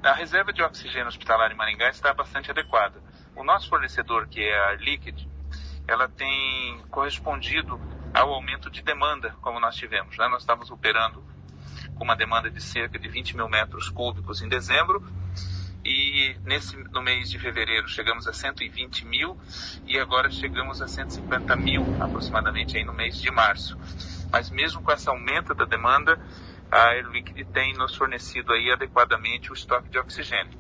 A reserva de oxigênio hospitalar em Maringá está bastante adequada. O nosso fornecedor, que é a Air Liquide, ela tem correspondido ao aumento de demanda, como nós tivemos, né? Nós estávamos operando com uma demanda de cerca de 20 mil metros cúbicos em dezembro, e no mês de fevereiro chegamos a 120 mil e agora chegamos a 150 mil aproximadamente aí no mês de março. Mas mesmo com esse aumento da demanda, a Air Liquide tem nos fornecido aí adequadamente o estoque de oxigênio.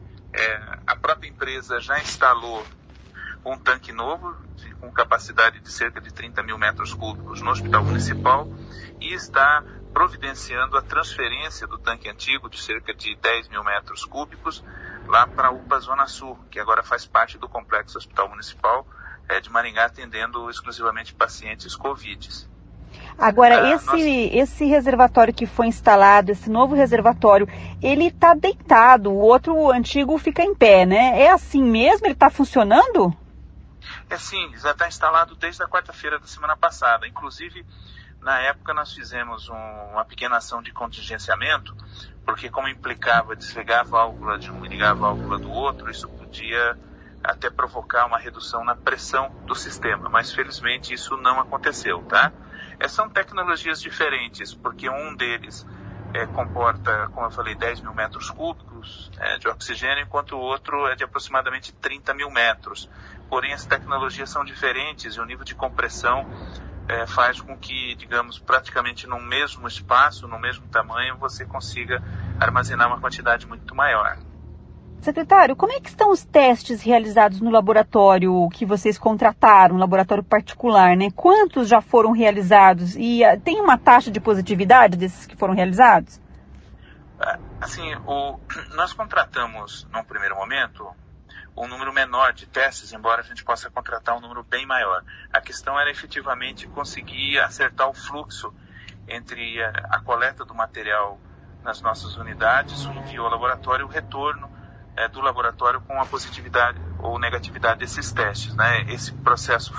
A própria empresa já instalou um tanque novo, com capacidade de cerca de 30 mil metros cúbicos no Hospital Municipal, e está providenciando a transferência do tanque antigo de cerca de 10 mil metros cúbicos lá para a UPA Zona Sul, que agora faz parte do Complexo Hospital Municipal de Maringá, atendendo exclusivamente pacientes Covid. Agora, esse reservatório que foi instalado, esse novo reservatório, ele está deitado, o outro antigo fica em pé, né? É assim mesmo? Ele está funcionando? Sim, já está instalado desde a quarta-feira da semana passada. Inclusive, na época nós fizemos uma pequena ação de contingenciamento, porque como implicava desligar a válvula de um e ligar a válvula do outro, isso podia até provocar uma redução na pressão do sistema, mas felizmente isso não aconteceu, tá? São tecnologias diferentes, porque um deles comporta, como eu falei, 10 mil metros cúbicos de oxigênio, enquanto o outro é de aproximadamente 30 mil metros. Porém, as tecnologias são diferentes e o nível de compressão faz com que, digamos, praticamente no mesmo espaço, no mesmo tamanho, você consiga armazenar uma quantidade muito maior. Secretário, como é que estão os testes realizados no laboratório que vocês contrataram, um laboratório particular, né? Quantos já foram realizados? E tem uma taxa de positividade desses que foram realizados? Assim, nós contratamos, num primeiro momento, um número menor de testes, embora a gente possa contratar um número bem maior. A questão era efetivamente conseguir acertar o fluxo entre a coleta do material nas nossas unidades, o envio ao laboratório e o retorno do laboratório com a positividade ou negatividade desses testes, né? Esse processo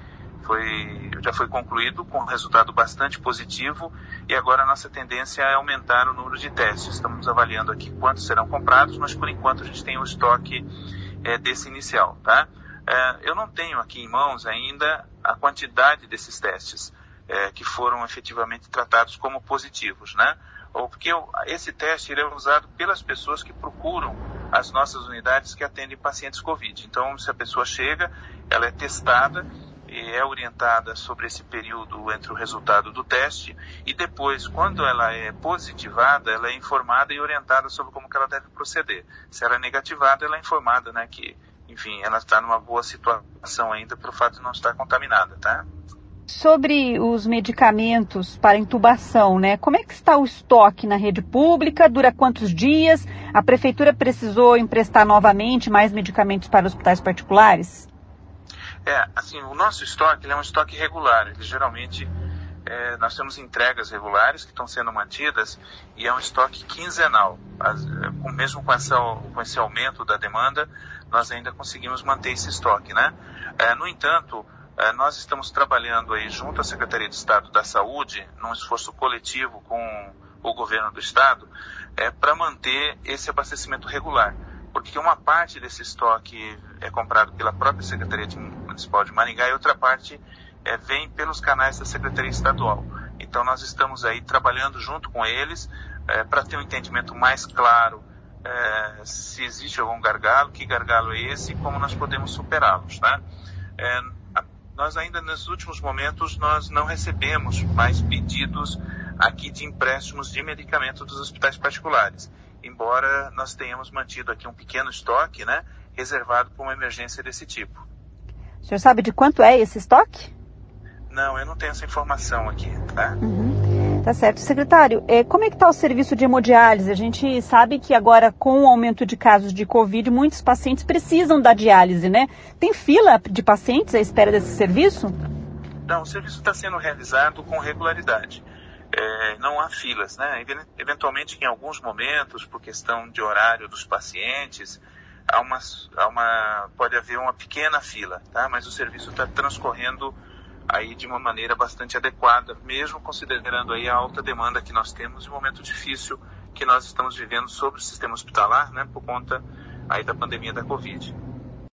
já foi concluído com um resultado bastante positivo e agora a nossa tendência é aumentar o número de testes. Estamos avaliando aqui quantos serão comprados, mas por enquanto a gente tem o estoque desse inicial, tá? Eu não tenho aqui em mãos ainda a quantidade desses testes que foram efetivamente tratados como positivos, né? Ou porque esse teste ele é usado pelas pessoas que procuram as nossas unidades que atendem pacientes Covid. Então, se a pessoa chega, ela é testada e é orientada sobre esse período entre o resultado do teste e depois, quando ela é positivada, ela é informada e orientada sobre como que ela deve proceder. Se ela é negativada, ela é informada, né, que, enfim, ela está numa boa situação ainda pelo fato de não estar contaminada, tá? Sobre os medicamentos para intubação, né? Como é que está o estoque na rede pública? Dura quantos dias? A prefeitura precisou emprestar novamente mais medicamentos para hospitais particulares? Assim, o nosso estoque é um estoque regular. Ele, geralmente, nós temos entregas regulares que estão sendo mantidas e é um estoque quinzenal. Mesmo com esse aumento da demanda, nós ainda conseguimos manter esse estoque, né? No entanto, nós estamos trabalhando aí junto à Secretaria de Estado da Saúde, num esforço coletivo com o governo do Estado, para manter esse abastecimento regular. Porque uma parte desse estoque é comprado pela própria Secretaria Municipal de Maringá e outra parte vem pelos canais da Secretaria Estadual. Então nós estamos aí trabalhando junto com eles para ter um entendimento mais claro se existe algum gargalo, que gargalo é esse e como nós podemos superá-los, tá? Nós ainda nos últimos momentos nós não recebemos mais pedidos aqui de empréstimos de medicamentos dos hospitais particulares, embora nós tenhamos mantido aqui um pequeno estoque, né, reservado para uma emergência desse tipo. O senhor sabe de quanto é esse estoque? Não, eu não tenho essa informação aqui, tá? Tá certo. Secretário, como é que está o serviço de hemodiálise? A gente sabe que agora, com o aumento de casos de Covid, muitos pacientes precisam da diálise, né? Tem fila de pacientes à espera desse serviço? Não, o serviço está sendo realizado com regularidade. Não há filas, né? Eventualmente, em alguns momentos, por questão de horário dos pacientes, pode haver uma pequena fila, tá? Mas o serviço está transcorrendo aí de uma maneira bastante adequada, mesmo considerando aí a alta demanda que nós temos em um momento difícil que nós estamos vivendo sobre o sistema hospitalar, né, por conta aí da pandemia da Covid.